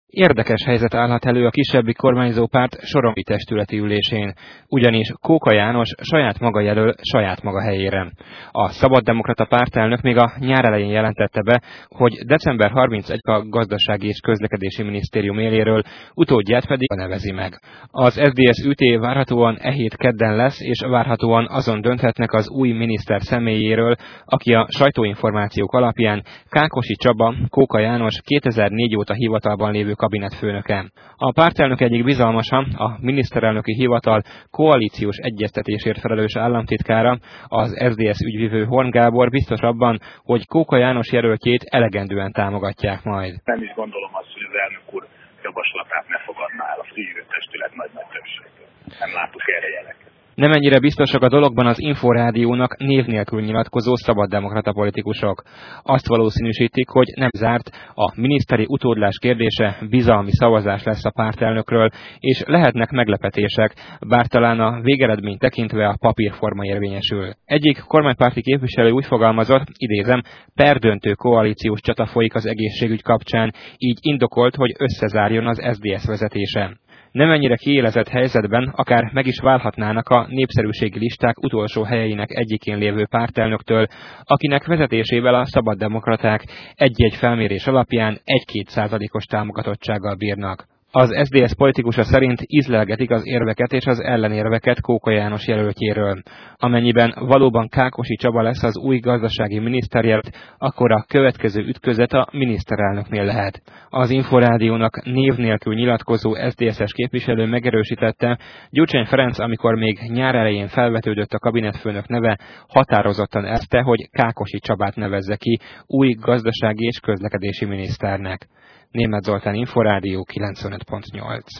Érdekes helyzet állhat elő a kisebbik kormányzó párt sorongi testületi ülésén, ugyanis Kóka János saját maga jelöl saját maga helyére. A Szabaddemokrata pártelnök még a nyár elején jelentette be, hogy december 31 a Gazdasági és Közlekedési Minisztérium éléről, utódját pedig nevezi meg. Az SZDSZ üté várhatóan e hét kedden lesz, és várhatóan azon dönthetnek az új miniszter személyéről, aki a sajtóinformációk alapján Kákosi Csaba, Kóka János 2004 óta hivatalban lévő kabinetfőnöke. A pártelnök egyik bizalmasa, a miniszterelnöki hivatal koalíciós egyeztetésért felelős államtitkára, az SZDSZ ügyvivő Horn Gábor biztos abban, hogy Kóka János jelöltjét elegendően támogatják majd. Nem is gondolom azt, hogy az elnök úr javaslatát ne fogadná el a frissítő testület nagy többsége. Nem látok erre jeleket. Nem ennyire biztosak a dologban az Inforádiónak név nélkül nyilatkozó szabaddemokrata politikusok. Azt valószínűsítik, hogy nem zárt, a miniszteri utódlás kérdése bizalmi szavazás lesz a pártelnökről, és lehetnek meglepetések, bár talán a végeredmény tekintve a papírforma érvényesül. Egyik kormánypárti képviselő úgy fogalmazott, idézem, perdöntő koalíciós csata folyik az egészségügy kapcsán, így indokolt, hogy összezárjon az SZDSZ vezetése. Nem ennyire kiélezett helyzetben akár meg is válhatnának a népszerűségi listák utolsó helyeinek egyikén lévő pártelnöktől, akinek vezetésével a szabaddemokraták egy-egy felmérés alapján 1-2%-os támogatottsággal bírnak. Az SZDSZ politikusa szerint ízlelgetik az érveket és az ellenérveket Kóka János jelöltjéről. Amennyiben valóban Kákosi Csaba lesz az új gazdasági miniszterjelölt, akkor a következő ütközet a miniszterelnöknél lehet. Az Inforádiónak név nélkül nyilatkozó SZDSZ-es képviselő megerősítette, Gyurcsány Ferenc, amikor még nyár elején felvetődött a kabinetfőnök neve, határozottan elvette, hogy Kákosi Csabát nevezze ki új gazdasági és közlekedési miniszternek. Németh Zoltán, Inforádió 95.8.